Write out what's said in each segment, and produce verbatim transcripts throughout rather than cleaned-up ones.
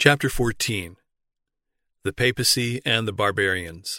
Chapter fourteen. The Papacy and the Barbarians.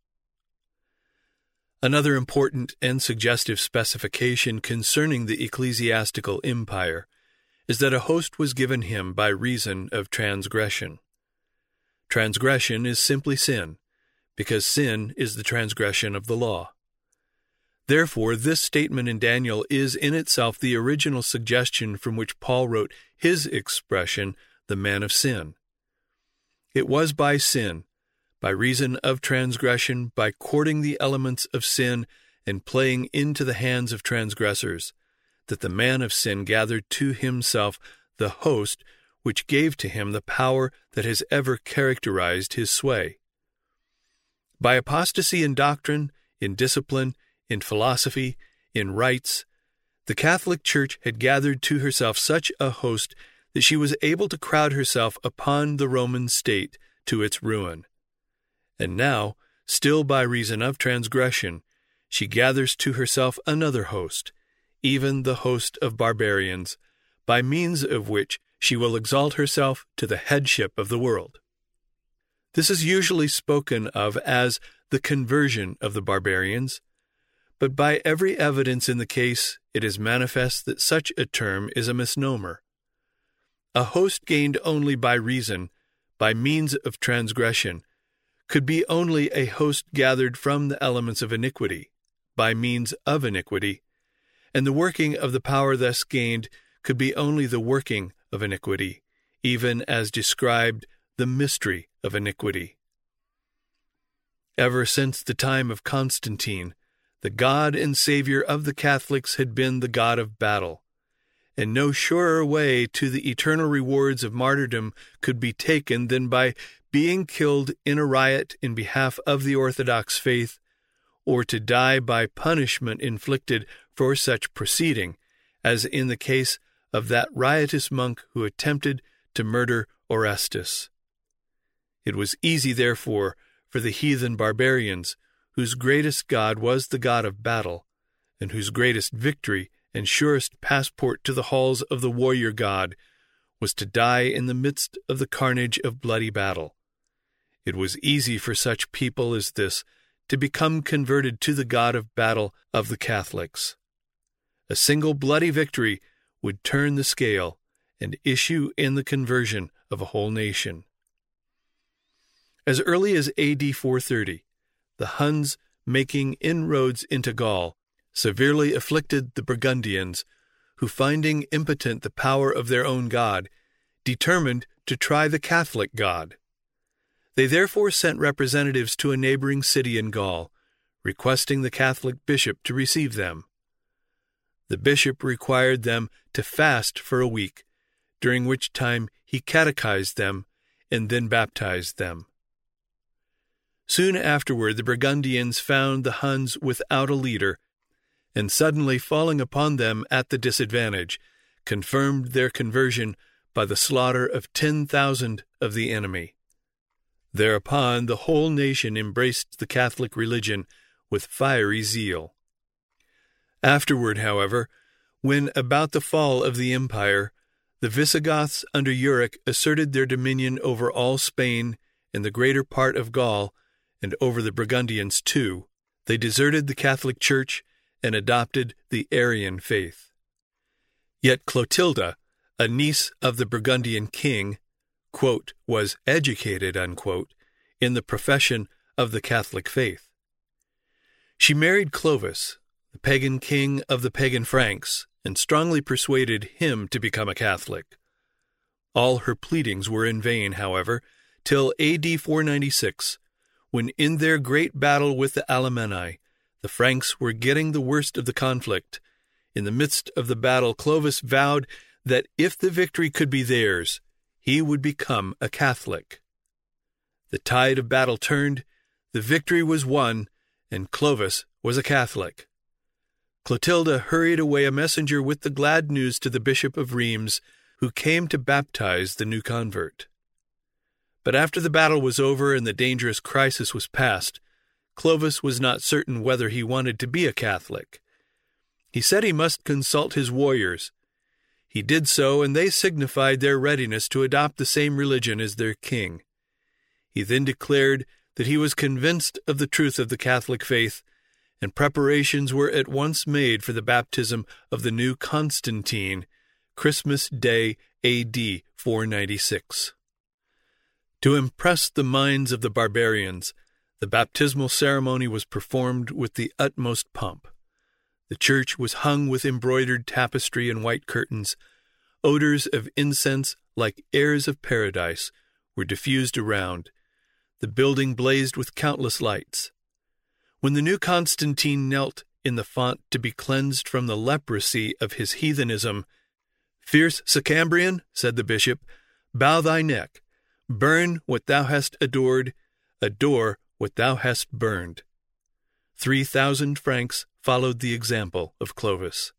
Another important and suggestive specification concerning the ecclesiastical empire is that a host was given him by reason of transgression. Transgression is simply sin, because sin is the transgression of the law. Therefore, this statement in Daniel is in itself the original suggestion from which Paul wrote his expression, the man of sin. It was by sin, by reason of transgression, by courting the elements of sin and playing into the hands of transgressors, that the man of sin gathered to himself the host which gave to him the power that has ever characterized his sway. By apostasy in doctrine, in discipline, in philosophy, in rites, the Catholic Church had gathered to herself such a host that she was able to crowd herself upon the Roman state to its ruin. And now, still by reason of transgression, she gathers to herself another host, even the host of barbarians, by means of which she will exalt herself to the headship of the world. This is usually spoken of as the conversion of the barbarians, but by every evidence in the case it is manifest that such a term is a misnomer. A host gained only by reason, by means of transgression, could be only a host gathered from the elements of iniquity, by means of iniquity, and the working of the power thus gained could be only the working of iniquity, even as described the mystery of iniquity. Ever since the time of Constantine, the God and Savior of the Catholics had been the God of battle, and no surer way to the eternal rewards of martyrdom could be taken than by being killed in a riot in behalf of the Orthodox faith, or to die by punishment inflicted for such proceeding, as in the case of that riotous monk who attempted to murder Orestes. It was easy, therefore, for the heathen barbarians, whose greatest god was the god of battle, and whose greatest victory and surest passport to the halls of the warrior god was to die in the midst of the carnage of bloody battle. It was easy for such people as this to become converted to the God of battle of the Catholics. A single bloody victory would turn the scale and issue in the conversion of a whole nation. As early as A D four thirty, the Huns, making inroads into Gaul, severely afflicted the Burgundians, who, finding impotent the power of their own god, determined to try the Catholic God. They therefore sent representatives to a neighboring city in Gaul, requesting the Catholic bishop to receive them. The bishop required them to fast for a week, during which time he catechized them and then baptized them. Soon afterward the Burgundians found the Huns without a leader, and suddenly falling upon them at the disadvantage, confirmed their conversion by the slaughter of ten thousand of the enemy. Thereupon the whole nation embraced the Catholic religion with fiery zeal. Afterward, however, when about the fall of the empire, the Visigoths under Euric asserted their dominion over all Spain and the greater part of Gaul, and over the Burgundians too, they deserted the Catholic Church and adopted the Arian faith. Yet Clotilda, a niece of the Burgundian king, quote, was educated, unquote, in the profession of the Catholic faith. She married Clovis, the pagan king of the pagan Franks, and strongly persuaded him to become a Catholic. All her pleadings were in vain, however, till A D four ninety-six, when in their great battle with the Alemanni, the Franks were getting the worst of the conflict. In the midst of the battle, Clovis vowed that if the victory could be theirs, he would become a Catholic. The tide of battle turned, the victory was won, and Clovis was a Catholic. Clotilda hurried away a messenger with the glad news to the Bishop of Rheims, who came to baptize the new convert. But after the battle was over and the dangerous crisis was past, Clovis was not certain whether he wanted to be a Catholic. He said he must consult his warriors. He He did so, and they signified their readiness to adopt the same religion as their king. He then declared that he was convinced of the truth of the Catholic faith, and preparations were at once made for the baptism of the new Constantine, Christmas Day, A D four ninety-six. To impress the minds of the barbarians, the baptismal ceremony was performed with the utmost pomp. The church was hung with embroidered tapestry and white curtains. Odors of incense, like airs of paradise, were diffused around. The building blazed with countless lights. When the new Constantine knelt in the font to be cleansed from the leprosy of his heathenism, "Fierce Sicambrian," said the bishop, "bow thy neck. Burn what thou hast adored, adore what thou hast burned." Three thousand Franks followed the example of Clovis.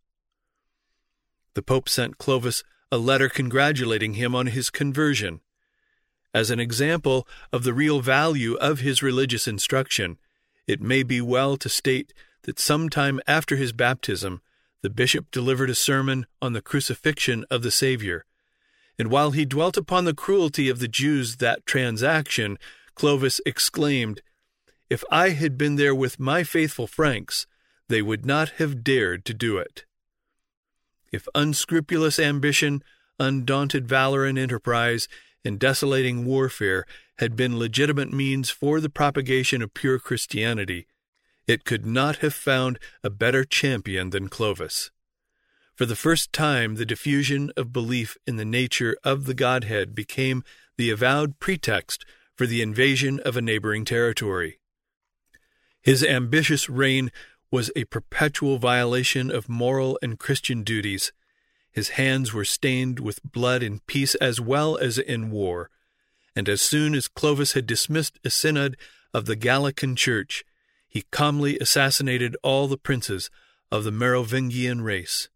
The Pope sent Clovis a letter congratulating him on his conversion. As an example of the real value of his religious instruction, it may be well to state that some time after his baptism, the bishop delivered a sermon on the crucifixion of the Savior. And while he dwelt upon the cruelty of the Jews that transaction, Clovis exclaimed, "If I had been there with my faithful Franks, they would not have dared to do it." If unscrupulous ambition, undaunted valor and enterprise, and desolating warfare had been legitimate means for the propagation of pure Christianity, it could not have found a better champion than Clovis. For the first time, the diffusion of belief in the nature of the Godhead became the avowed pretext for the invasion of a neighboring territory. His ambitious reign was a perpetual violation of moral and Christian duties. His hands were stained with blood in peace as well as in war, and as soon as Clovis had dismissed a synod of the Gallican Church, he calmly assassinated all the princes of the Merovingian race.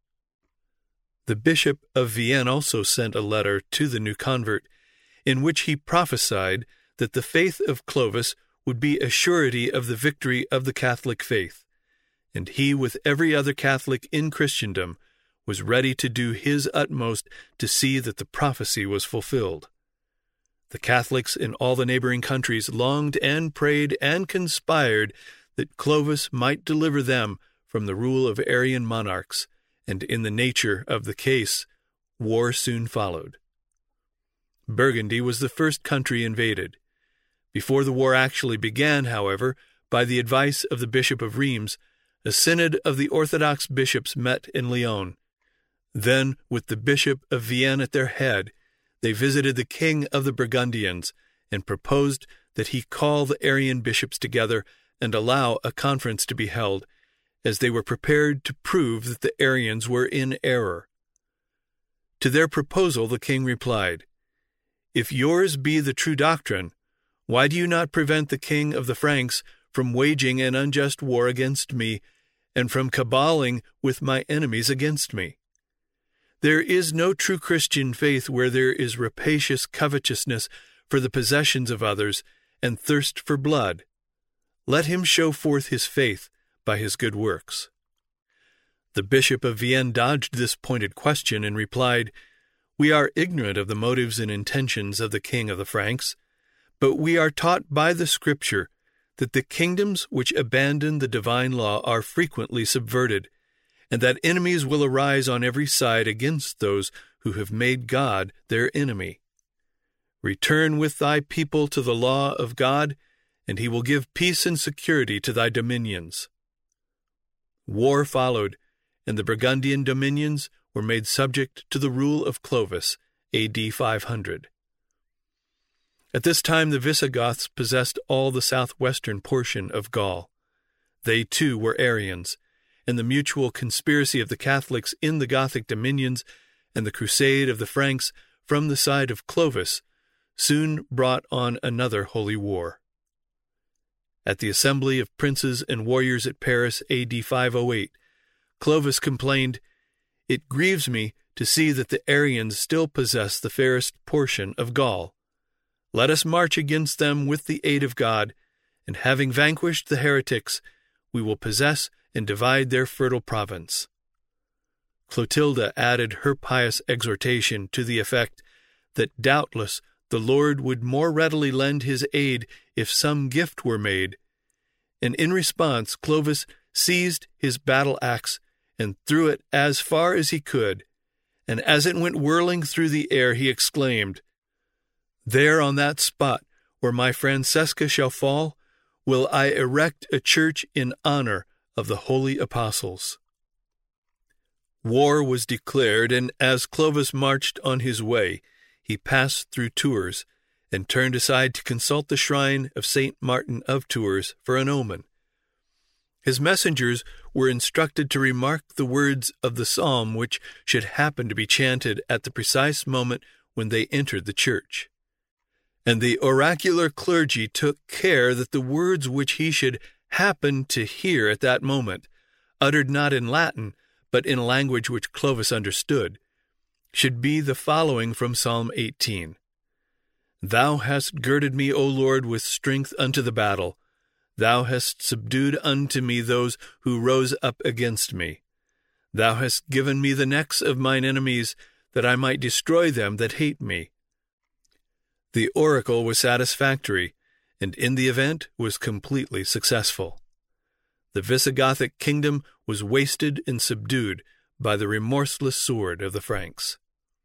The Bishop of Vienne also sent a letter to the new convert, in which he prophesied that the faith of Clovis would be a surety of the victory of the Catholic faith, and he, with every other Catholic in Christendom, was ready to do his utmost to see that the prophecy was fulfilled. The Catholics in all the neighboring countries longed and prayed and conspired that Clovis might deliver them from the rule of Arian monarchs, and in the nature of the case, war soon followed. Burgundy was the first country invaded. Before the war actually began, however, by the advice of the Bishop of Reims, a synod of the Orthodox bishops met in Lyon. Then, with the Bishop of Vienne at their head, they visited the king of the Burgundians and proposed that he call the Arian bishops together and allow a conference to be held, as they were prepared to prove that the Arians were in error. To their proposal the king replied, "If yours be the true doctrine, why do you not prevent the king of the Franks from waging an unjust war against me, and from caballing with my enemies against me? There is no true Christian faith where there is rapacious covetousness for the possessions of others and thirst for blood. Let him show forth his faith by his good works." The Bishop of Vienne dodged this pointed question and replied, "We are ignorant of the motives and intentions of the king of the Franks, but we are taught by the Scripture that the kingdoms which abandon the divine law are frequently subverted, and that enemies will arise on every side against those who have made God their enemy. Return with thy people to the law of God, and he will give peace and security to thy dominions." War followed, and the Burgundian dominions were made subject to the rule of Clovis, A D five hundred. At this time the Visigoths possessed all the southwestern portion of Gaul. They too were Arians, and the mutual conspiracy of the Catholics in the Gothic dominions and the crusade of the Franks from the side of Clovis soon brought on another holy war. At the assembly of princes and warriors at Paris, A D five oh eight, Clovis complained, "It grieves me to see that the Arians still possess the fairest portion of Gaul. Let us march against them with the aid of God, and having vanquished the heretics, we will possess and divide their fertile province." Clotilda added her pious exhortation to the effect that doubtless the Lord would more readily lend his aid if some gift were made, and in response Clovis seized his battle-axe and threw it as far as he could, and as it went whirling through the air he exclaimed, "There on that spot where my Francesca shall fall, will I erect a church in honor of the holy apostles." War was declared, and as Clovis marched on his way, he passed through Tours and turned aside to consult the shrine of Saint Martin of Tours for an omen. His messengers were instructed to remark the words of the psalm which should happen to be chanted at the precise moment when they entered the church. And the oracular clergy took care that the words which he should happen to hear at that moment, uttered not in Latin, but in a language which Clovis understood, should be the following from Psalm eighteen. "Thou hast girded me, O Lord, with strength unto the battle. Thou hast subdued unto me those who rose up against me. Thou hast given me the necks of mine enemies, that I might destroy them that hate me." The oracle was satisfactory, and in the event was completely successful. The Visigothic kingdom was wasted and subdued by the remorseless sword of the Franks.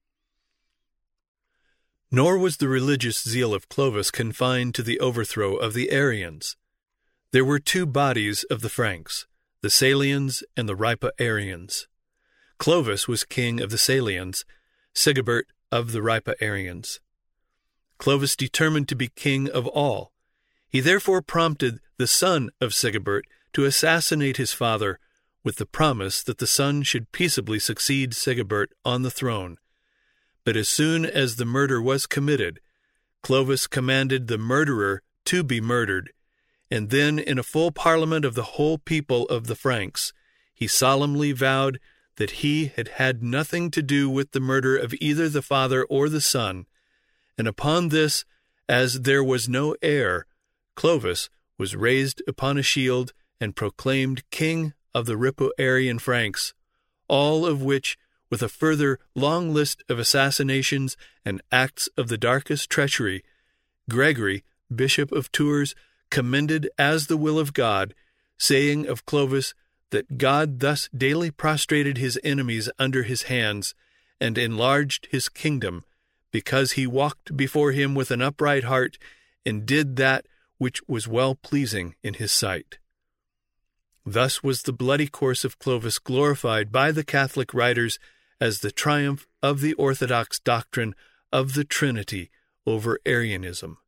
Nor was the religious zeal of Clovis confined to the overthrow of the Arians. There were two bodies of the Franks, the Salians and the Riparians. Clovis was king of the Salians, Sigebert of the Riparians. Clovis determined to be king of all. He therefore prompted the son of Sigebert to assassinate his father, with the promise that the son should peaceably succeed Sigebert on the throne. But as soon as the murder was committed, Clovis commanded the murderer to be murdered, and then in a full parliament of the whole people of the Franks, he solemnly vowed that he had had nothing to do with the murder of either the father or the son, and upon this, as there was no heir, Clovis was raised upon a shield and proclaimed king of the Riparian Franks, all of which, with a further long list of assassinations and acts of the darkest treachery, Gregory, Bishop of Tours, commended as the will of God, saying of Clovis that God thus daily prostrated his enemies under his hands, and enlarged his kingdom, because he walked before him with an upright heart, and did that which was well-pleasing in his sight. Thus was the bloody course of Clovis glorified by the Catholic writers as the triumph of the orthodox doctrine of the Trinity over Arianism.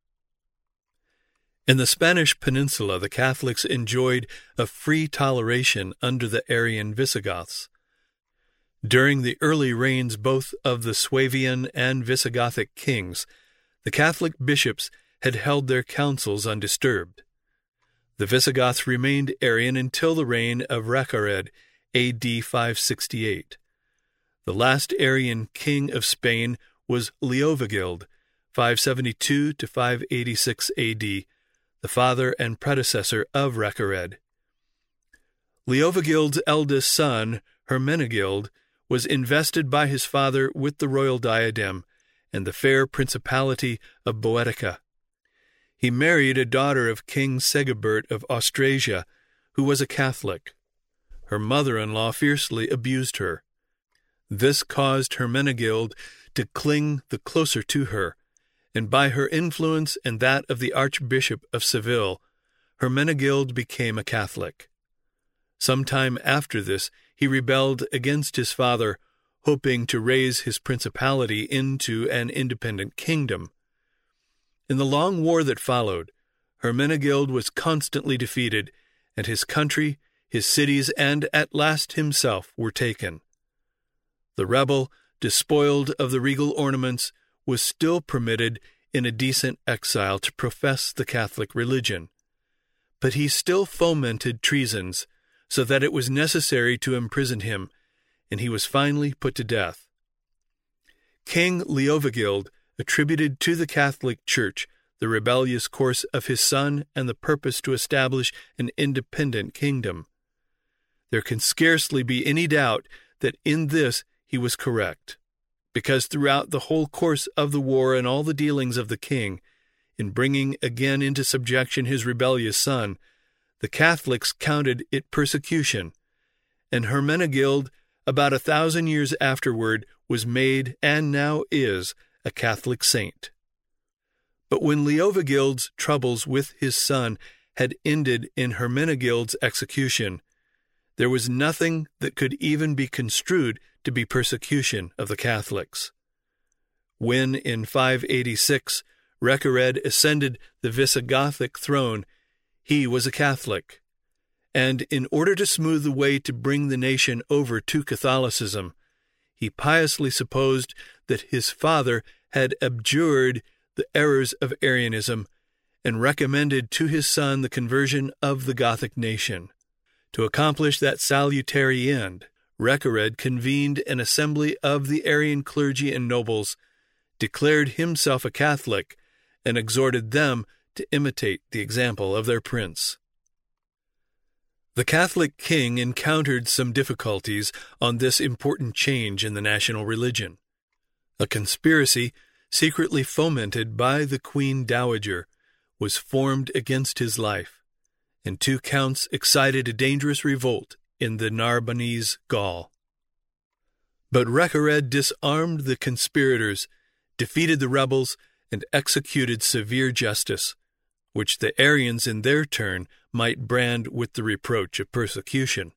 In the Spanish peninsula, the Catholics enjoyed a free toleration under the Arian Visigoths. During the early reigns both of the Suevian and Visigothic kings, the Catholic bishops had held their councils undisturbed. The Visigoths remained Arian until the reign of Recared, A D five sixty-eight. The last Arian king of Spain was Leovigild, five seventy-two to five eighty-six A D, the father and predecessor of Recared. Leovigild's eldest son, Hermenegild, was invested by his father with the royal diadem and the fair principality of Boetica. He married a daughter of King Sigebert of Austrasia, who was a Catholic. Her mother-in-law fiercely abused her. This caused Hermenegild to cling the closer to her, and by her influence and that of the Archbishop of Seville, Hermenegild became a Catholic. Some time after this, he rebelled against his father, hoping to raise his principality into an independent kingdom. In the long war that followed, Hermenegild was constantly defeated, and his country, his cities, and at last himself were taken. The rebel, despoiled of the regal ornaments, was still permitted in a decent exile to profess the Catholic religion. But he still fomented treasons, so that it was necessary to imprison him, and he was finally put to death. King Leovigild attributed to the Catholic Church the rebellious course of his son and the purpose to establish an independent kingdom. There can scarcely be any doubt that in this he was correct, because throughout the whole course of the war and all the dealings of the king, in bringing again into subjection his rebellious son, the Catholics counted it persecution, and Hermenegild, about a thousand years afterward, was made, and now is, a Catholic saint. But when Leovigild's troubles with his son had ended in Hermenegild's execution, there was nothing that could even be construed to be persecution of the Catholics. When, in five eighty-six, Recared ascended the Visigothic throne, he was a Catholic, and in order to smooth the way to bring the nation over to Catholicism, he piously supposed that his father had abjured the errors of Arianism and recommended to his son the conversion of the Gothic nation. To accomplish that salutary end, Recared convened an assembly of the Arian clergy and nobles, declared himself a Catholic, and exhorted them to imitate the example of their prince. The Catholic king encountered some difficulties on this important change in the national religion. A conspiracy, secretly fomented by the Queen Dowager, was formed against his life, and two counts excited a dangerous revolt in the Narbonnese Gaul. But Recared disarmed the conspirators, defeated the rebels, and executed severe justice, which the Arians in their turn might brand with the reproach of persecution.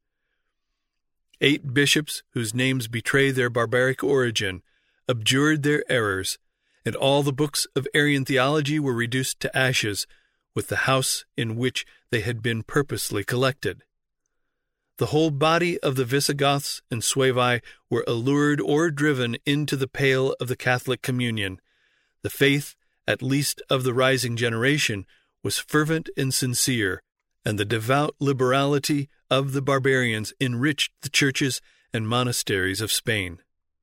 Eight bishops, whose names betray their barbaric origin, abjured their errors, and all the books of Arian theology were reduced to ashes, with the house in which they had been purposely collected. The whole body of the Visigoths and Suevi were allured or driven into the pale of the Catholic communion. The faith, at least of the rising generation, was fervent and sincere, and the devout liberality of the barbarians enriched the churches and monasteries of Spain.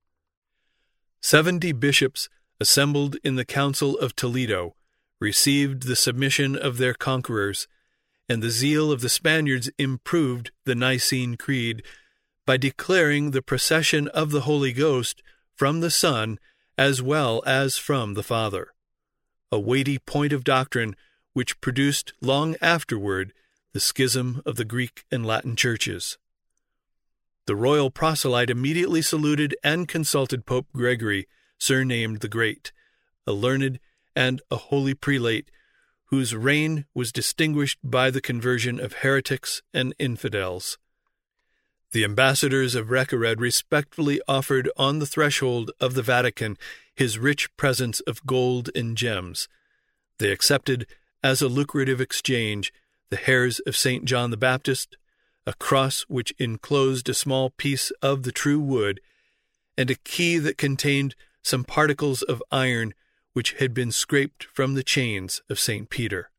Seventy bishops, assembled in the Council of Toledo, received the submission of their conquerors, and the zeal of the Spaniards improved the Nicene Creed by declaring the procession of the Holy Ghost from the Son as well as from the Father, a weighty point of doctrine which produced long afterward the schism of the Greek and Latin churches. The royal proselyte immediately saluted and consulted Pope Gregory, surnamed the Great, a learned and a holy prelate, whose reign was distinguished by the conversion of heretics and infidels. The ambassadors of Recared respectfully offered on the threshold of the Vatican his rich presents of gold and gems. They accepted, as a lucrative exchange, the hairs of Saint John the Baptist, a cross which enclosed a small piece of the true wood, and a key that contained some particles of iron which had been scraped from the chains of Saint Peter.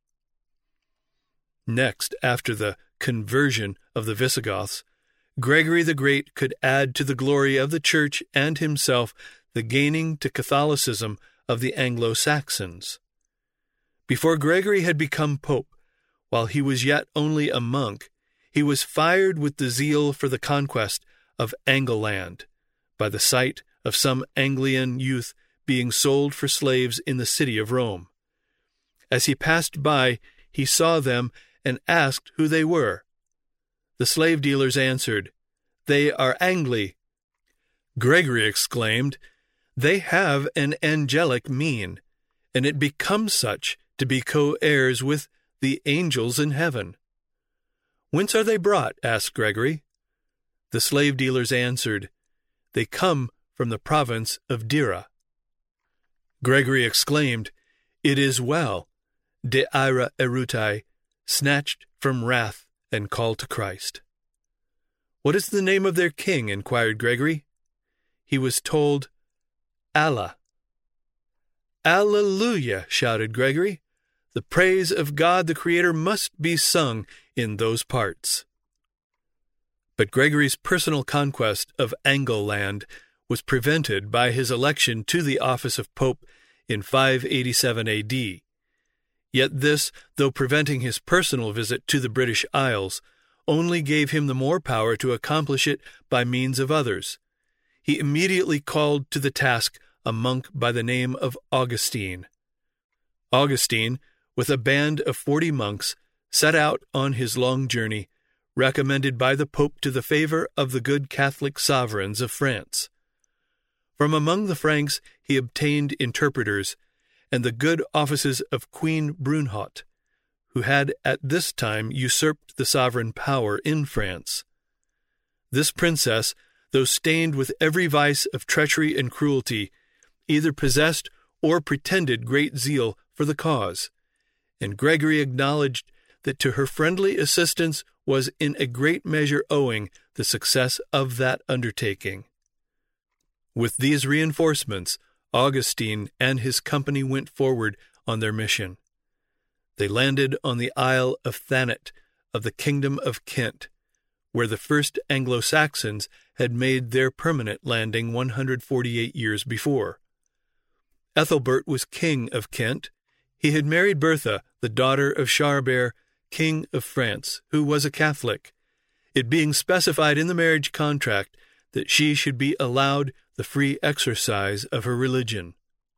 Next, after the conversion of the Visigoths, Gregory the Great could add to the glory of the Church and himself the gaining to Catholicism of the Anglo-Saxons. Before Gregory had become pope, while he was yet only a monk, he was fired with the zeal for the conquest of Angleland, by the sight of some Anglian youth being sold for slaves in the city of Rome. As he passed by, he saw them and asked who they were. The slave dealers answered, "They are Angli." Gregory exclaimed, "They have an angelic mien, and it becomes such to be co-heirs with the angels in heaven." "Whence are they brought?" asked Gregory. The slave dealers answered, "They come from the province of Dira." Gregory exclaimed, "It is well, de ira erutai, snatched from wrath and called to Christ." "What is the name of their king?" inquired Gregory. He was told, Allah. "Alleluia!" shouted Gregory. "The praise of God the Creator must be sung in those parts." But Gregory's personal conquest of Angleland was prevented by his election to the office of Pope in five eighty-seven A D. Yet this, though preventing his personal visit to the British Isles, only gave him the more power to accomplish it by means of others. He immediately called to the task a monk by the name of Augustine. Augustine, with a band of forty monks, set out on his long journey, recommended by the Pope to the favor of the good Catholic sovereigns of France. From among the Franks he obtained interpreters, and the good offices of Queen Brunhot, who had at this time usurped the sovereign power in France. This princess, though stained with every vice of treachery and cruelty, either possessed or pretended great zeal for the cause, and Gregory acknowledged that to her friendly assistance was in a great measure owing the success of that undertaking. With these reinforcements, Augustine and his company went forward on their mission. They landed on the Isle of Thanet of the Kingdom of Kent, where the first Anglo-Saxons had made their permanent landing one hundred forty-eight years before. Ethelbert was king of Kent. He had married Bertha, the daughter of Charbert, king of France, who was a Catholic, it being specified in the marriage contract that she should be allowed the free exercise of her religion.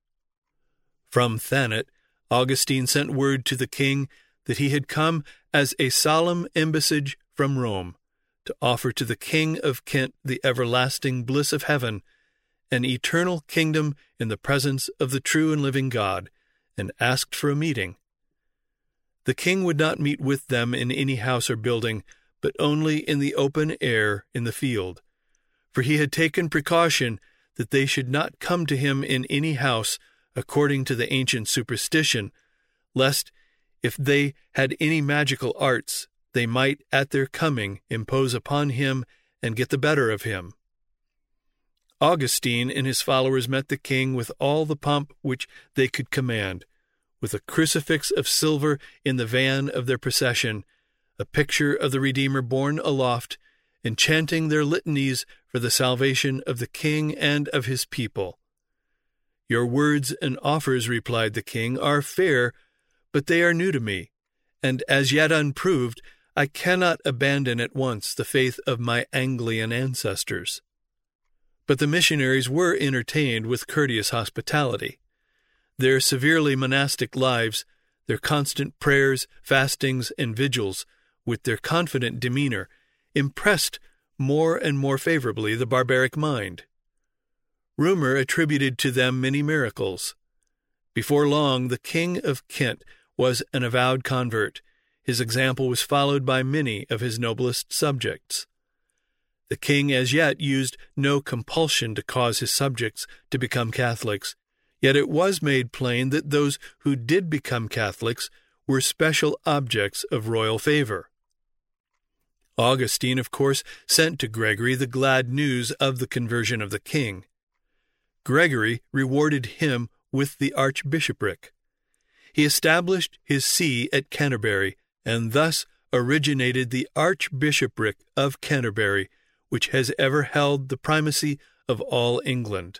From Thanet, Augustine sent word to the king that he had come as a solemn embassage from Rome to offer to the King of Kent the everlasting bliss of heaven, an eternal kingdom in the presence of the true and living God, and asked for a meeting. The king would not meet with them in any house or building, but only in the open air in the field, for he had taken precaution that they should not come to him in any house according to the ancient superstition, lest, if they had any magical arts, they might at their coming impose upon him and get the better of him. Augustine and his followers met the king with all the pomp which they could command, with a crucifix of silver in the van of their procession, a picture of the Redeemer borne aloft, and chanting their litanies for the salvation of the king and of his people. "Your words and offers," replied the king, "are fair, but they are new to me, and as yet unproved, I cannot abandon at once the faith of my Anglian ancestors." But the missionaries were entertained with courteous hospitality. Their severely monastic lives, their constant prayers, fastings, and vigils, with their confident demeanor, impressed more and more favorably the barbaric mind. Rumor attributed to them many miracles. Before long, the King of Kent was an avowed convert. His example was followed by many of his noblest subjects. The king as yet used no compulsion to cause his subjects to become Catholics, yet it was made plain that those who did become Catholics were special objects of royal favor. Augustine, of course, sent to Gregory the glad news of the conversion of the king. Gregory rewarded him with the archbishopric. He established his see at Canterbury, and thus originated the Archbishopric of Canterbury, which has ever held the primacy of all England.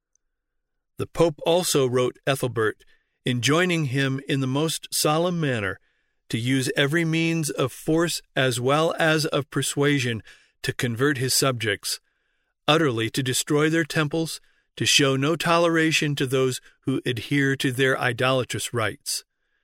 The Pope also wrote Ethelbert, enjoining him in the most solemn manner to use every means of force as well as of persuasion to convert his subjects, utterly to destroy their temples, to show no toleration to those who adhere to their idolatrous rites.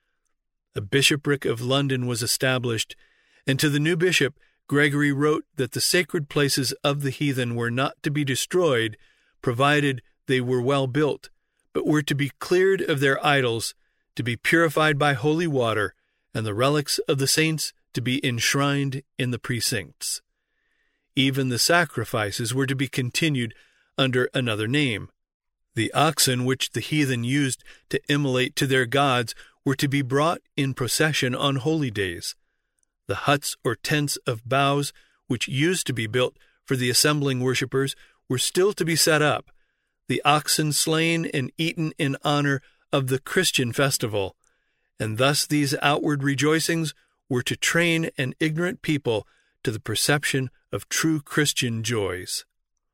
A bishopric of London was established, and to the new bishop Gregory wrote that the sacred places of the heathen were not to be destroyed, provided they were well built, but were to be cleared of their idols, to be purified by holy water, and the relics of the saints to be enshrined in the precincts. Even the sacrifices were to be continued under another name. The oxen which the heathen used to immolate to their gods were to be brought in procession on holy days. The huts or tents of boughs, which used to be built for the assembling worshippers, were still to be set up, the oxen slain and eaten in honor of the Christian festival, and thus these outward rejoicings were to train an ignorant people to the perception of true Christian joys.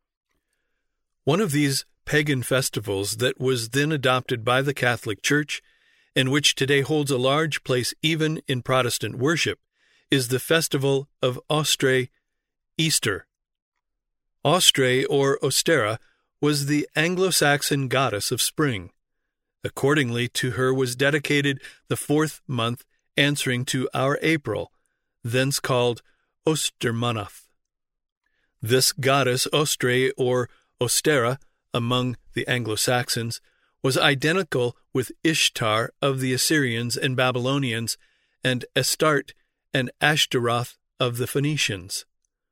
One of these pagan festivals that was then adopted by the Catholic Church, and which today holds a large place even in Protestant worship, is the festival of Austrae, Easter. Austrae, or Ostera, was the Anglo-Saxon goddess of spring. Accordingly, to her was dedicated the fourth month answering to our April, thence called Ostermonath. This goddess Austrae, or Ostera, among the Anglo-Saxons, was identical with Ishtar of the Assyrians and Babylonians, and Astarte and Ashtaroth of the Phoenicians.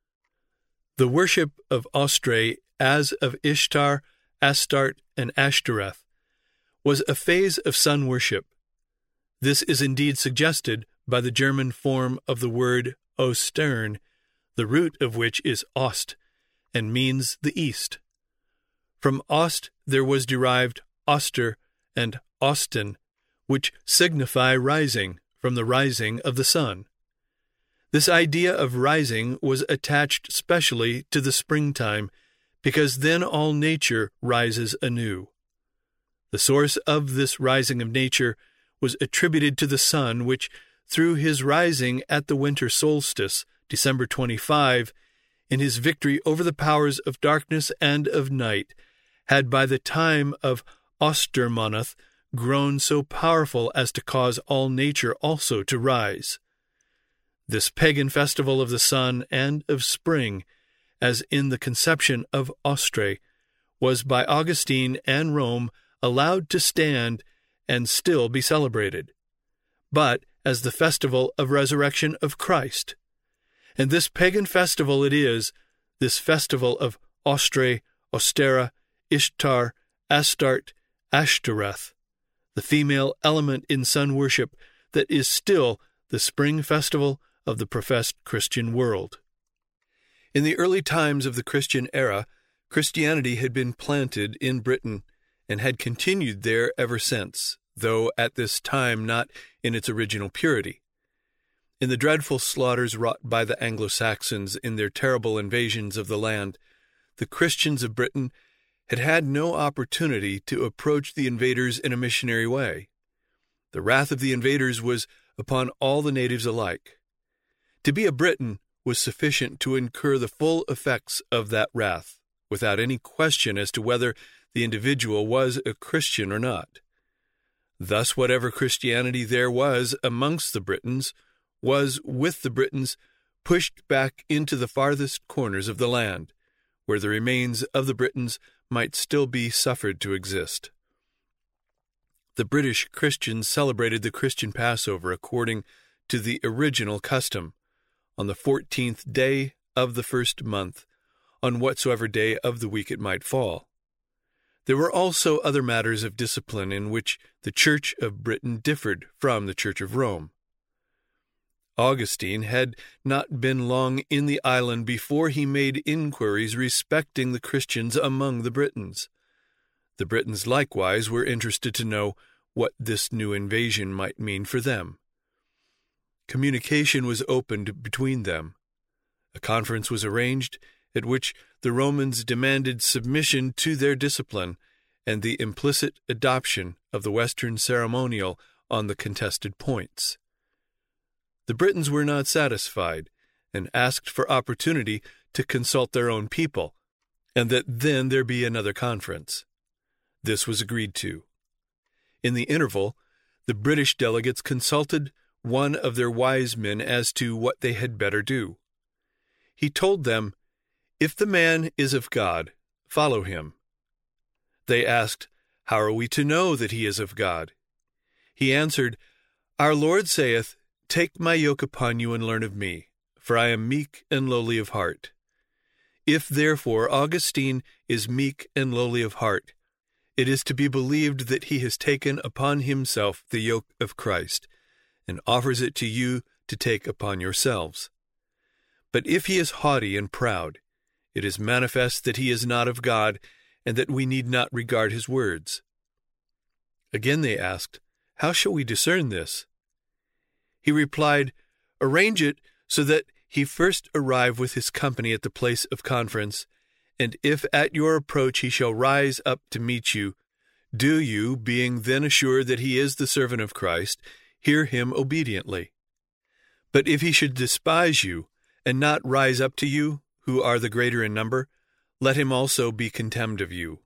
The worship of Austrae, as of Ishtar, Astarte, and Ashtaroth, was a phase of sun worship. This is indeed suggested by the German form of the word Ostern, the root of which is Ost, and means the east. From Ost there was derived Oster and Osten, which signify rising, from the rising of the sun. This idea of rising was attached specially to the springtime, because then all nature rises anew. The source of this rising of nature was attributed to the sun, which, through his rising at the winter solstice, December twenty-fifth, in his victory over the powers of darkness and of night, had by the time of Ostermonath grown so powerful as to cause all nature also to rise. This pagan festival of the sun and of spring, as in the conception of Austrae, was by Augustine and Rome allowed to stand and still be celebrated, but as the festival of resurrection of Christ. And this pagan festival it is, this festival of Austrae, Ostera, Ishtar, Astarte, Ashtoreth, the female element in sun worship, that is still the spring festival of the professed Christian world. In the early times of the Christian era, Christianity had been planted in Britain and had continued there ever since, though at this time not in its original purity. In the dreadful slaughters wrought by the Anglo-Saxons in their terrible invasions of the land, the Christians of Britain had had no opportunity to approach the invaders in a missionary way. The wrath of the invaders was upon all the natives alike. To be a Briton was sufficient to incur the full effects of that wrath, without any question as to whether the individual was a Christian or not. Thus, whatever Christianity there was amongst the Britons was, with the Britons, pushed back into the farthest corners of the land, where the remains of the Britons might still be suffered to exist. The British Christians celebrated the Christian Passover according to the original custom, on the fourteenth day of the first month, on whatsoever day of the week it might fall. There were also other matters of discipline in which the Church of Britain differed from the Church of Rome. Augustine had not been long in the island before he made inquiries respecting the Christians among the Britons. The Britons likewise were interested to know what this new invasion might mean for them. Communication was opened between them. A conference was arranged, at which the Romans demanded submission to their discipline and the implicit adoption of the Western ceremonial on the contested points. The Britons were not satisfied, and asked for opportunity to consult their own people, and that then there be another conference. This was agreed to. In the interval, the British delegates consulted one of their wise men as to what they had better do. He told them, "If the man is of God, follow him." They asked, "How are we to know that he is of God?" He answered, "Our Lord saith, Take my yoke upon you and learn of me, for I am meek and lowly of heart." If therefore Augustine is meek and lowly of heart, it is to be believed that he has taken upon himself the yoke of Christ, and offers it to you to take upon yourselves. But if he is haughty and proud, it is manifest that he is not of God, and that we need not regard his words. Again they asked, "How shall we discern this?" He replied, "Arrange it so that he first arrive with his company at the place of conference, and if at your approach he shall rise up to meet you, do you, being then assured that he is the servant of Christ, hear him obediently. But if he should despise you, and not rise up to you, who are the greater in number, let him also be contemned of you.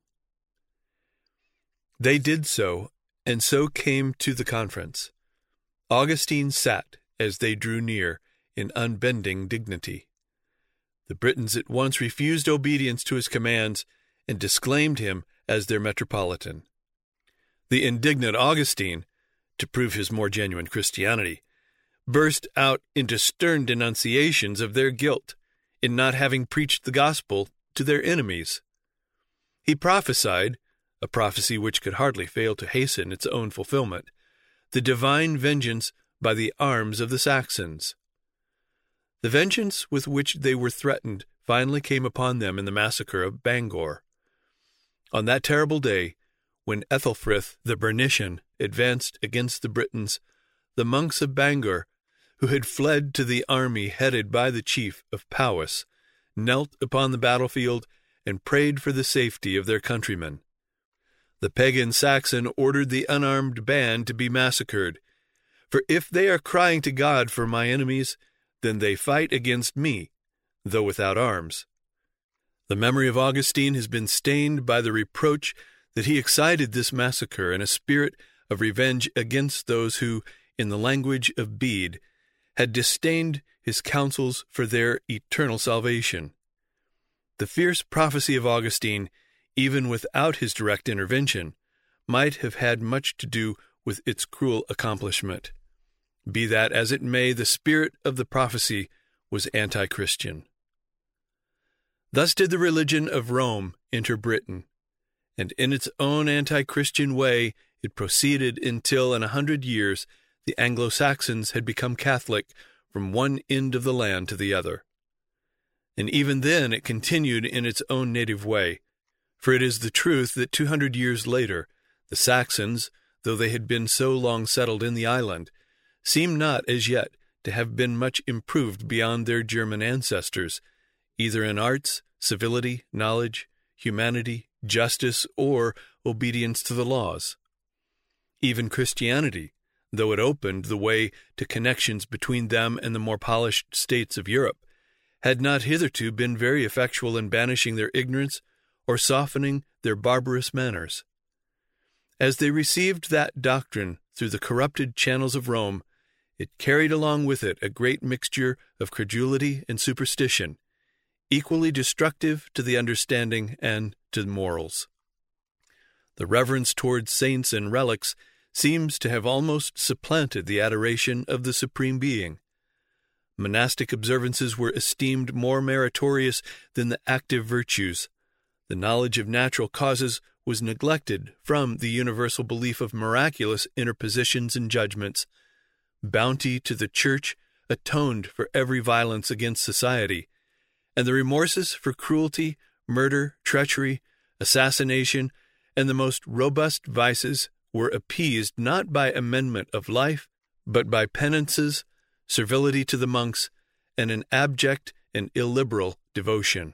They did so, and so came to the conference. Augustine sat, as they drew near, in unbending dignity. The Britons at once refused obedience to his commands, and disclaimed him as their metropolitan. The indignant Augustine, to prove his more genuine Christianity, burst out into stern denunciations of their guilt in not having preached the gospel to their enemies. He prophesied, a prophecy which could hardly fail to hasten its own fulfillment, the divine vengeance by the arms of the Saxons. The vengeance with which they were threatened finally came upon them in the massacre of Bangor. On that terrible day, when Ethelfrith the Bernician advanced against the Britons, the monks of Bangor, who had fled to the army headed by the chief of Powys, knelt upon the battlefield and prayed for the safety of their countrymen. The pagan Saxon ordered the unarmed band to be massacred. For if they are crying to God for my enemies, then they fight against me, though without arms. The memory of Augustine has been stained by the reproach that he excited this massacre in a spirit of revenge against those who, in the language of Bede, had disdained his counsels for their eternal salvation. The fierce prophecy of Augustine, even without his direct intervention, might have had much to do with its cruel accomplishment. Be that as it may, the spirit of the prophecy was anti-Christian. Thus did the religion of Rome enter Britain, and in its own anti-Christian way it proceeded until in a hundred years the Anglo-Saxons had become Catholic from one end of the land to the other. And even then it continued in its own native way, for it is the truth that two hundred years later the Saxons, though they had been so long settled in the island, seem not as yet to have been much improved beyond their German ancestors, either in arts, civility, knowledge, humanity, justice, or obedience to the laws. Even Christianity, though it opened the way to connections between them and the more polished states of Europe, had not hitherto been very effectual in banishing their ignorance or softening their barbarous manners. As they received that doctrine through the corrupted channels of Rome, it carried along with it a great mixture of credulity and superstition, equally destructive to the understanding and to morals. The reverence towards saints and relics seems to have almost supplanted the adoration of the Supreme Being. Monastic observances were esteemed more meritorious than the active virtues. The knowledge of natural causes was neglected from the universal belief of miraculous interpositions and judgments. Bounty to the Church atoned for every violence against society, and the remorses for cruelty, murder, treachery, assassination, and the most robust vices were appeased not by amendment of life, but by penances, servility to the monks, and an abject and illiberal devotion.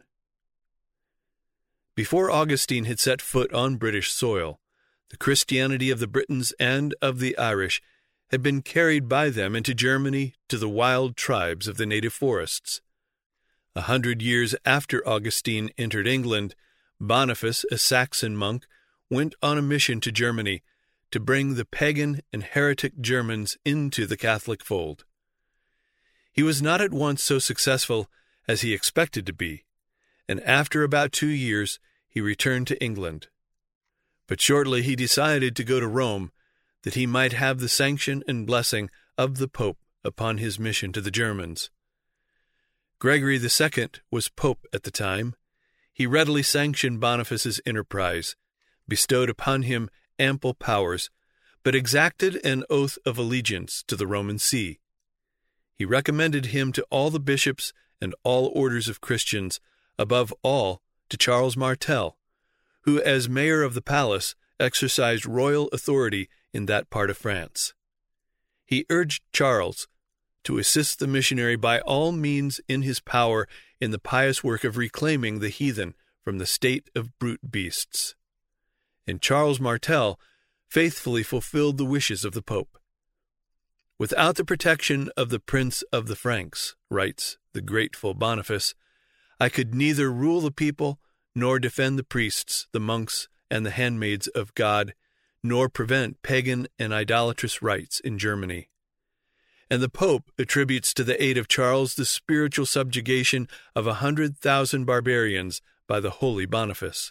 Before Augustine had set foot on British soil, the Christianity of the Britons and of the Irish had been carried by them into Germany to the wild tribes of the native forests. A hundred years after Augustine entered England, Boniface, a Saxon monk, went on a mission to Germany to bring the pagan and heretic Germans into the Catholic fold. He was not at once so successful as he expected to be, and after about two years he returned to England. But shortly he decided to go to Rome, that he might have the sanction and blessing of the Pope upon his mission to the Germans. Gregory the Second was Pope at the time. He readily sanctioned Boniface's enterprise, bestowed upon him ample powers, but exacted an oath of allegiance to the Roman See. He recommended him to all the bishops and all orders of Christians, above all to Charles Martel, who, as mayor of the palace, exercised royal authority in that part of France. He urged Charles to assist the missionary by all means in his power in the pious work of reclaiming the heathen from the state of brute beasts. And Charles Martel faithfully fulfilled the wishes of the Pope. "Without the protection of the Prince of the Franks," writes the grateful Boniface, "I could neither rule the people, nor defend the priests, the monks, and the handmaids of God, nor prevent pagan and idolatrous rites in Germany." And the Pope attributes to the aid of Charles the spiritual subjugation of a hundred thousand barbarians by the holy Boniface.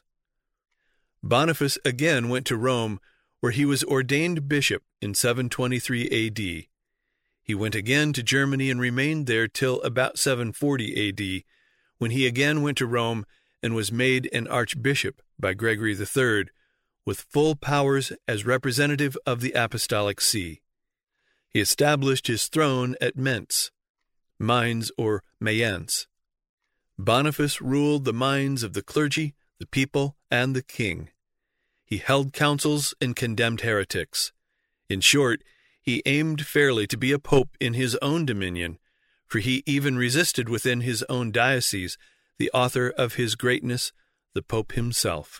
Boniface again went to Rome, where he was ordained bishop in seven twenty-three A D. He went again to Germany and remained there till about seven forty A D, when he again went to Rome and was made an archbishop by Gregory the Third, with full powers as representative of the Apostolic See. He established his throne at Mentz, Mainz or Mayence. Boniface ruled the minds of the clergy, the people, and the king. He held councils and condemned heretics. In short, he aimed fairly to be a pope in his own dominion, for he even resisted within his own diocese the author of his greatness, the Pope himself.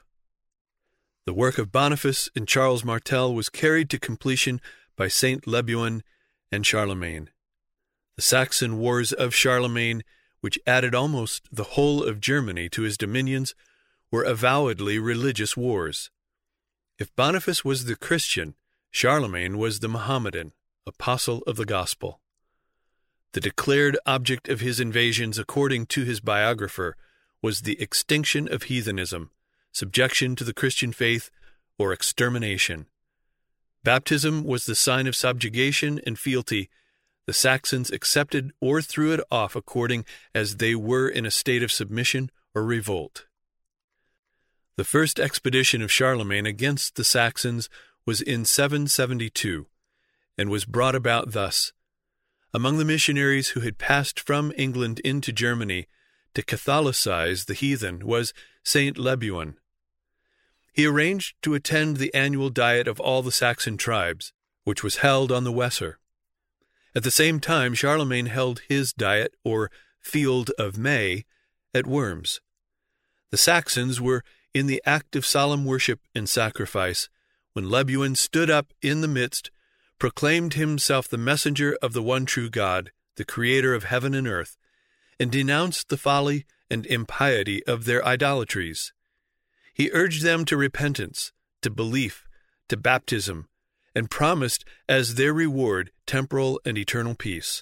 The work of Boniface and Charles Martel was carried to completion by Saint Lebuin and Charlemagne. The Saxon wars of Charlemagne, which added almost the whole of Germany to his dominions, were avowedly religious wars. If Boniface was the Christian, Charlemagne was the Mohammedan, apostle of the gospel. The declared object of his invasions, according to his biographer, was the extinction of heathenism, subjection to the Christian faith, or extermination. Baptism was the sign of subjugation and fealty. The Saxons accepted or threw it off according as they were in a state of submission or revolt. The first expedition of Charlemagne against the Saxons was in seven seventy-two, and was brought about thus. Among the missionaries who had passed from England into Germany to Catholicize the heathen was Saint Lebuin. He arranged to attend the annual diet of all the Saxon tribes, which was held on the Weser. At the same time, Charlemagne held his diet, or Field of May, at Worms. The Saxons were in the act of solemn worship and sacrifice, when Lebuin stood up in the midst, proclaimed himself the messenger of the one true God, the creator of heaven and earth, and denounced the folly and impiety of their idolatries. He urged them to repentance, to belief, to baptism, and promised as their reward temporal and eternal peace.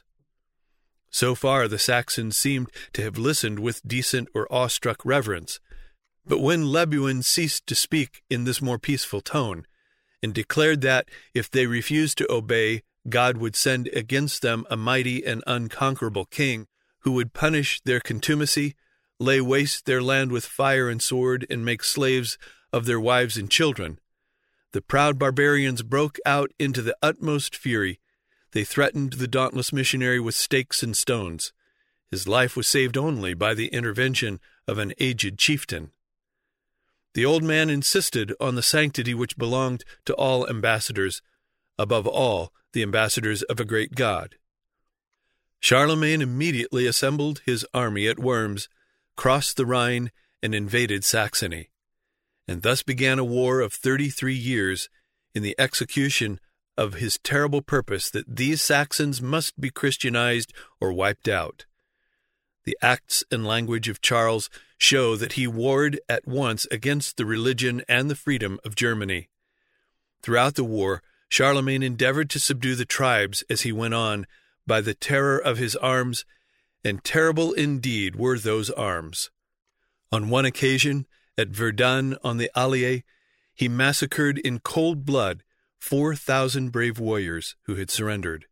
So far the Saxons seemed to have listened with decent or awestruck reverence, but when Lebuin ceased to speak in this more peaceful tone, and declared that, if they refused to obey, God would send against them a mighty and unconquerable king, who would punish their contumacy, lay waste their land with fire and sword, and make slaves of their wives and children, the proud barbarians broke out into the utmost fury. They threatened the dauntless missionary with stakes and stones. His life was saved only by the intervention of an aged chieftain. The old man insisted on the sanctity which belonged to all ambassadors, above all the ambassadors of a great God. Charlemagne immediately assembled his army at Worms, crossed the Rhine, and invaded Saxony. And thus began a war of thirty-three years in the execution of his terrible purpose that these Saxons must be Christianized or wiped out. The acts and language of Charles show that he warred at once against the religion and the freedom of Germany. Throughout the war, Charlemagne endeavored to subdue the tribes as he went on by the terror of his arms, and terrible indeed were those arms. On one occasion, at Verdun on the Allier, he massacred in cold blood four thousand brave warriors who had surrendered.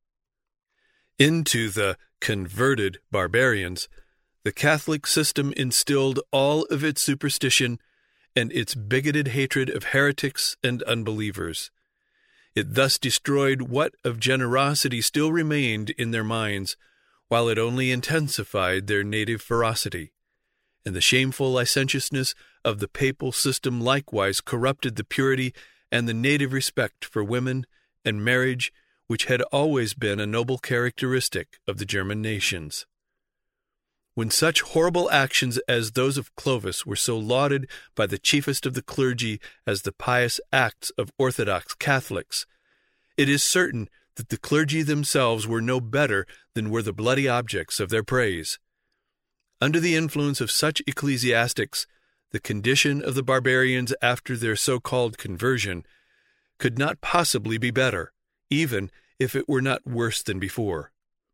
Into the converted barbarians, the Catholic system instilled all of its superstition and its bigoted hatred of heretics and unbelievers. It thus destroyed what of generosity still remained in their minds, while it only intensified their native ferocity. And the shameful licentiousness of the papal system likewise corrupted the purity and the native respect for women and marriage, which had always been a noble characteristic of the German nations. When such horrible actions as those of Clovis were so lauded by the chiefest of the clergy as the pious acts of Orthodox Catholics, it is certain that the clergy themselves were no better than were the bloody objects of their praise. Under the influence of such ecclesiastics, the condition of the barbarians after their so-called conversion could not possibly be better, even if it were not worse than before.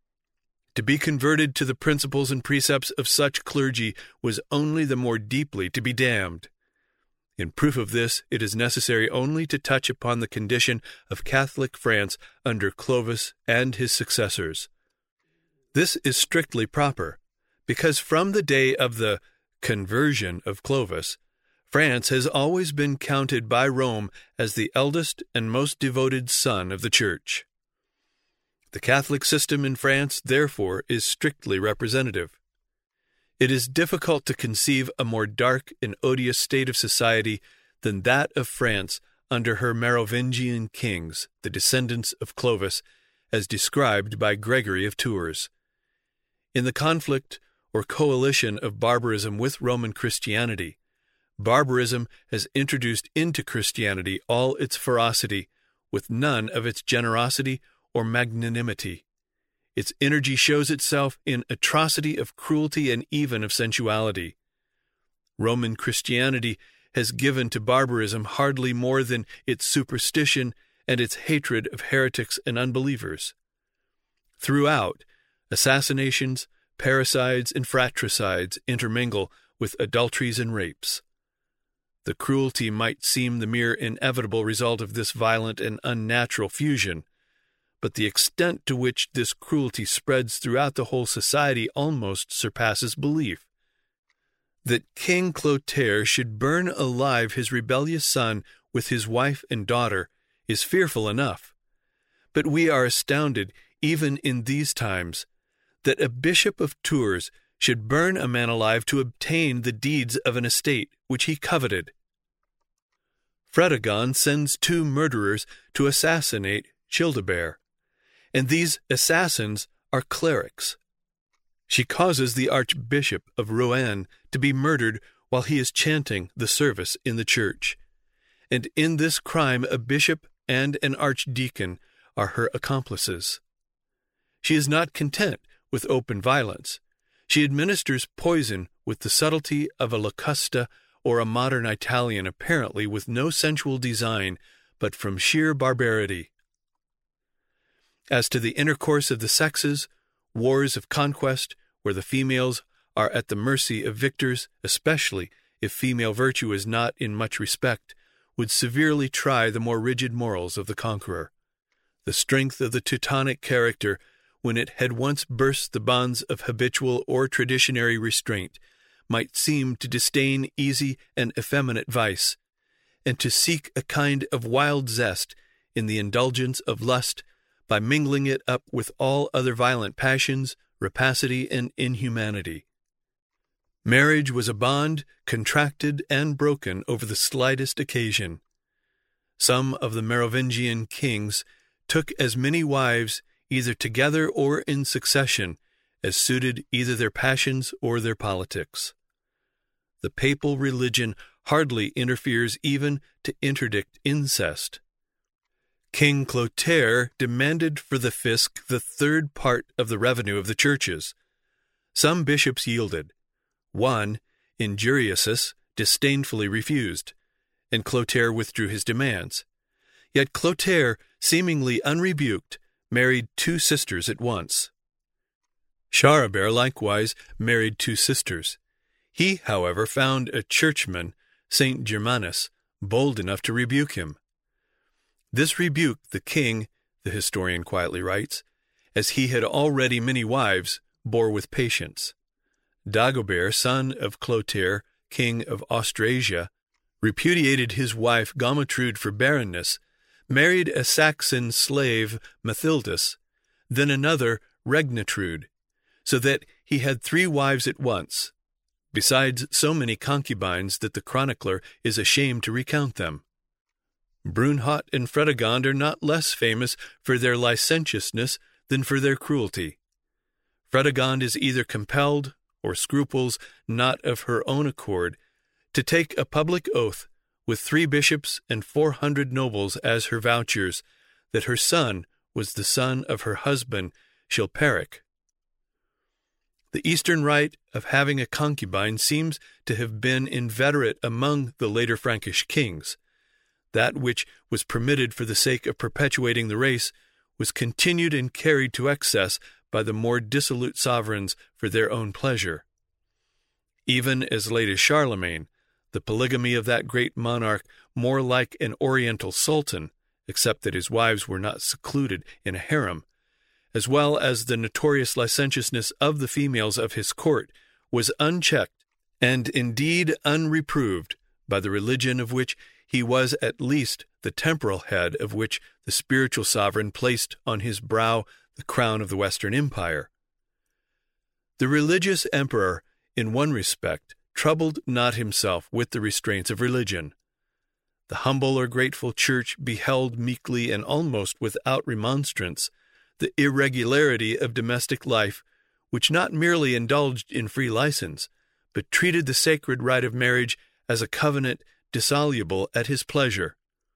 To be converted to the principles and precepts of such clergy was only the more deeply to be damned. In proof of this, it is necessary only to touch upon the condition of Catholic France under Clovis and his successors. This is strictly proper, because from the day of the conversion of Clovis, France has always been counted by Rome as the eldest and most devoted son of the Church. The Catholic system in France, therefore, is strictly representative. It is difficult to conceive a more dark and odious state of society than that of France under her Merovingian kings, the descendants of Clovis, as described by Gregory of Tours. In the conflict or coalition of barbarism with Roman Christianity, barbarism has introduced into Christianity all its ferocity, with none of its generosity or magnanimity. Its energy shows itself in atrocity of cruelty and even of sensuality. Roman Christianity has given to barbarism hardly more than its superstition and its hatred of heretics and unbelievers. Throughout, assassinations, parricides, and fratricides intermingle with adulteries and rapes. The cruelty might seem the mere inevitable result of this violent and unnatural fusion, but the extent to which this cruelty spreads throughout the whole society almost surpasses belief. That King Clotaire should burn alive his rebellious son with his wife and daughter is fearful enough, but we are astounded, even in these times, that a bishop of Tours should burn a man alive to obtain the deeds of an estate which he coveted. Fredegond sends two murderers to assassinate Childebert, and these assassins are clerics. She causes the Archbishop of Rouen to be murdered while he is chanting the service in the church, and in this crime a bishop and an archdeacon are her accomplices. She is not content with open violence. She administers poison with the subtlety of a Locusta or a modern Italian, apparently with no sensual design, but from sheer barbarity. As to the intercourse of the sexes, wars of conquest, where the females are at the mercy of victors, especially if female virtue is not in much respect, would severely try the more rigid morals of the conqueror. The strength of the Teutonic character, when it had once burst the bonds of habitual or traditionary restraint, might seem to disdain easy and effeminate vice, and to seek a kind of wild zest in the indulgence of lust, by mingling it up with all other violent passions, rapacity, and inhumanity. Marriage was a bond contracted and broken over the slightest occasion. Some of the Merovingian kings took as many wives, either together or in succession, as suited either their passions or their politics. The papal religion hardly interferes even to interdict incest. King Clotaire demanded for the fisc the third part of the revenue of the churches. Some bishops yielded. One, Injurius, disdainfully refused, and Clotaire withdrew his demands. Yet Clotaire, seemingly unrebuked, married two sisters at once. Charibert likewise married two sisters. He, however, found a churchman, Saint Germanus, bold enough to rebuke him. This rebuke the king, the historian quietly writes, as he had already many wives, bore with patience. Dagobert, son of Clotaire, king of Austrasia, repudiated his wife Gomatrude for barrenness, married a Saxon slave, Mathildus, then another, Regnatrude, so that he had three wives at once, besides so many concubines that the chronicler is ashamed to recount them. Brunhot and Fredegond are not less famous for their licentiousness than for their cruelty. Fredegond is either compelled, or scruples not of her own accord, to take a public oath with three bishops and four hundred nobles as her vouchers, that her son was the son of her husband Chilperic. The Eastern rite of having a concubine seems to have been inveterate among the later Frankish kings. That which was permitted for the sake of perpetuating the race was continued and carried to excess by the more dissolute sovereigns for their own pleasure. Even as late as Charlemagne, the polygamy of that great monarch, more like an oriental sultan, except that his wives were not secluded in a harem, as well as the notorious licentiousness of the females of his court, was unchecked and indeed unreproved by the religion of which he was at least the temporal head, of which the spiritual sovereign placed on his brow the crown of the Western Empire. The religious emperor, in one respect, troubled not himself with the restraints of religion. The humble or grateful church beheld meekly and almost without remonstrance the irregularity of domestic life, which not merely indulged in free license, but treated the sacred rite of marriage as a covenant dissoluble at his pleasure.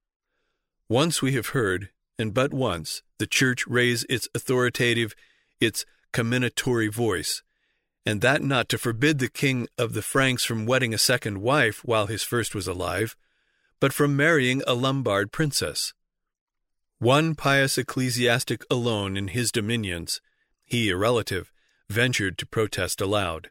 Once we have heard, and but once, the Church raise its authoritative, its comminatory voice, and that not to forbid the king of the Franks from wedding a second wife while his first was alive, but from marrying a Lombard princess. One pious ecclesiastic alone in his dominions, he a relative, ventured to protest aloud.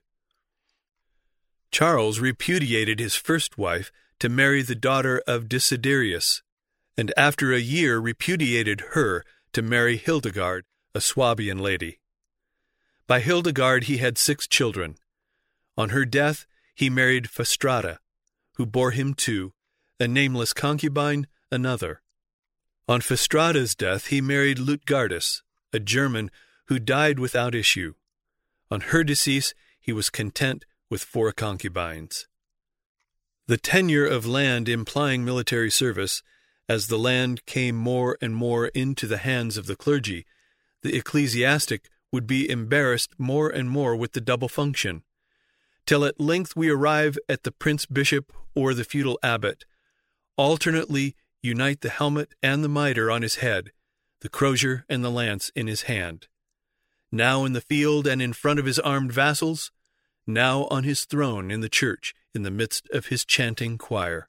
Charles repudiated his first wife to marry the daughter of Desiderius, and after a year repudiated her to marry Hildegard, a Swabian lady. By Hildegard he had six children. On her death he married Fastrada, who bore him two, a nameless concubine another. On Fastrada's death he married Lutgardus, a German who died without issue. On her decease he was content with four concubines. The tenure of land implying military service, as the land came more and more into the hands of the clergy, the ecclesiastic would be embarrassed more and more with the double function, till at length we arrive at the prince-bishop or the feudal abbot, alternately unite the helmet and the mitre on his head, the crosier and the lance in his hand. Now in the field and in front of his armed vassals, now on his throne in the church, in the midst of his chanting choir.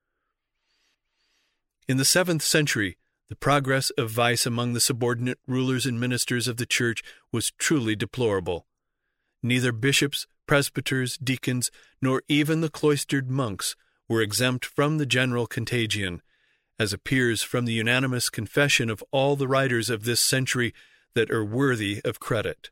In the seventh century, the progress of vice among the subordinate rulers and ministers of the church was truly deplorable. Neither bishops, presbyters, deacons, nor even the cloistered monks were exempt from the general contagion, as appears from the unanimous confession of all the writers of this century that are worthy of credit.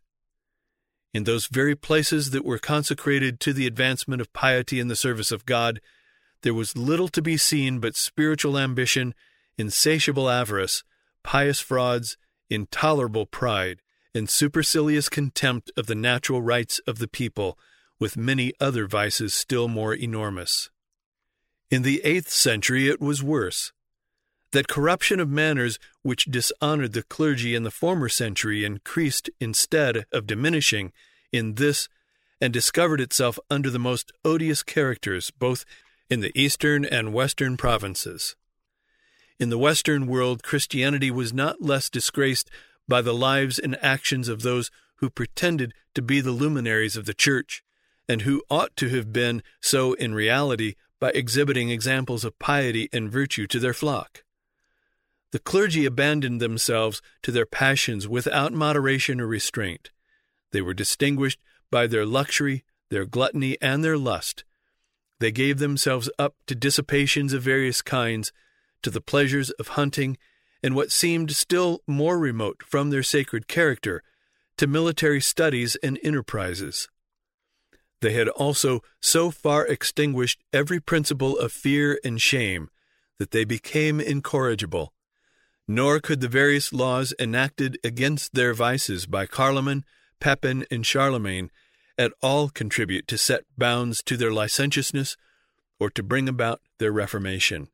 In those very places that were consecrated to the advancement of piety in the service of God, there was little to be seen but spiritual ambition, insatiable avarice, pious frauds, intolerable pride, and supercilious contempt of the natural rights of the people, with many other vices still more enormous. In the eighth century it was worse. That corruption of manners which dishonored the clergy in the former century increased instead of diminishing in this, and discovered itself under the most odious characters both in the eastern and western provinces. In the Western world, Christianity was not less disgraced by the lives and actions of those who pretended to be the luminaries of the Church, and who ought to have been so in reality by exhibiting examples of piety and virtue to their flock. The clergy abandoned themselves to their passions without moderation or restraint. They were distinguished by their luxury, their gluttony, and their lust. They gave themselves up to dissipations of various kinds, to the pleasures of hunting, and what seemed still more remote from their sacred character, to military studies and enterprises. They had also so far extinguished every principle of fear and shame that they became incorrigible, nor could the various laws enacted against their vices by Carloman, Pepin, and Charlemagne at all contribute to set bounds to their licentiousness or to bring about their reformation.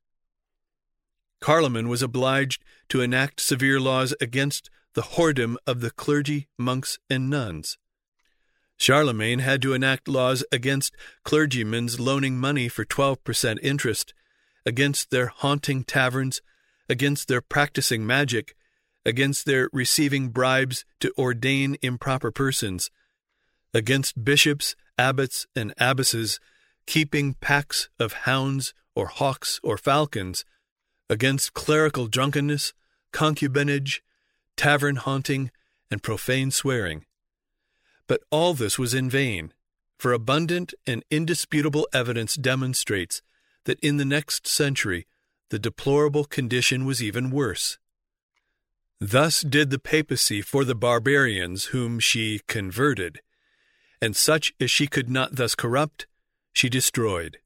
Carloman was obliged to enact severe laws against the whoredom of the clergy, monks, and nuns. Charlemagne had to enact laws against clergymen's loaning money for twelve percent interest, against their haunting taverns, against their practicing magic, against their receiving bribes to ordain improper persons, against bishops, abbots, and abbesses keeping packs of hounds or hawks or falcons, against clerical drunkenness, concubinage, tavern haunting, and profane swearing. But all this was in vain, for abundant and indisputable evidence demonstrates that in the next century the deplorable condition was even worse. Thus did the papacy for the barbarians whom she converted, and such as she could not thus corrupt, she destroyed.